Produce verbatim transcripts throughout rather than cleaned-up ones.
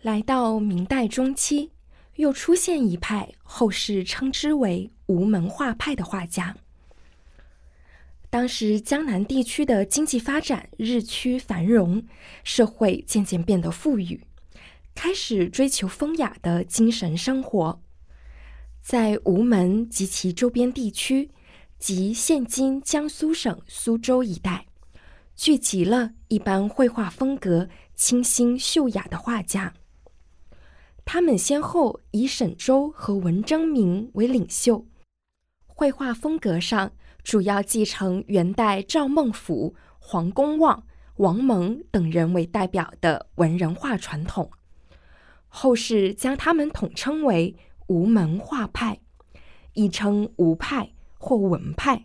来到明代中期，又出现一派后世称之为吴门画派的画家。当时江南地区的经济发展日趋繁荣，社会渐渐变得富裕，开始追求风雅的精神生活。在吴门及其周边地区，即现今江苏省苏州一带，聚集了一般绘画风格清新秀雅的画家。他们先后以沈周和文征明为领袖，绘画风格上主要继承元代赵孟頫、黄公望、王蒙等人为代表的文人画传统，后世将他们统称为吴门画派，亦称吴派或文派。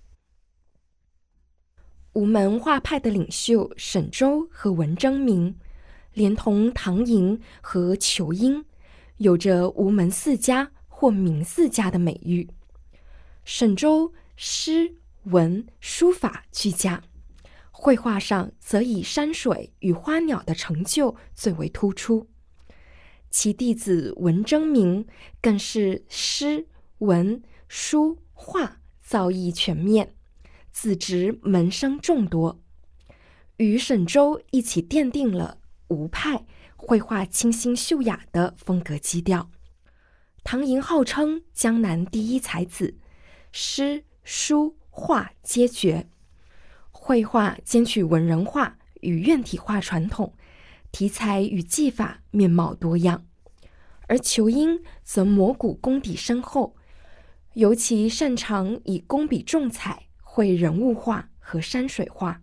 吴门画派的领袖沈周和文征明，连同唐寅和仇英，有着吴门四家或明四家的美誉。沈周诗文书法俱佳，绘画上则以山水与花鸟的成就最为突出。其弟子文征明更是诗文书画造诣全面，子侄门生众多，与沈周一起奠定了吴派绘画清新秀雅的风格基调。唐寅号称江南第一才子，诗书画皆绝，绘画兼具文人画与院体画传统，题材与技法面貌多样。而仇英则摹古功底深厚，尤其擅长以工笔重彩绘人物画和山水画。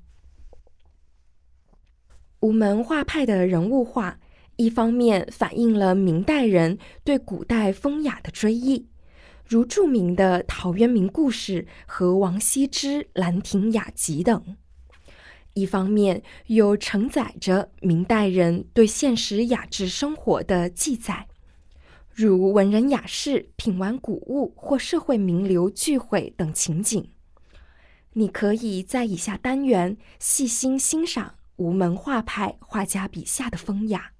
吴门画派的人物画，一方面反映了明代人对古代风雅的追忆，如著名的陶渊明故事和王羲之《兰亭雅集》等；一方面又承载着明代人对现实雅致生活的记载，如文人雅士品玩古物或社会名流聚会等情景。你可以在以下单元细心欣赏吴门画派画家笔下的风雅。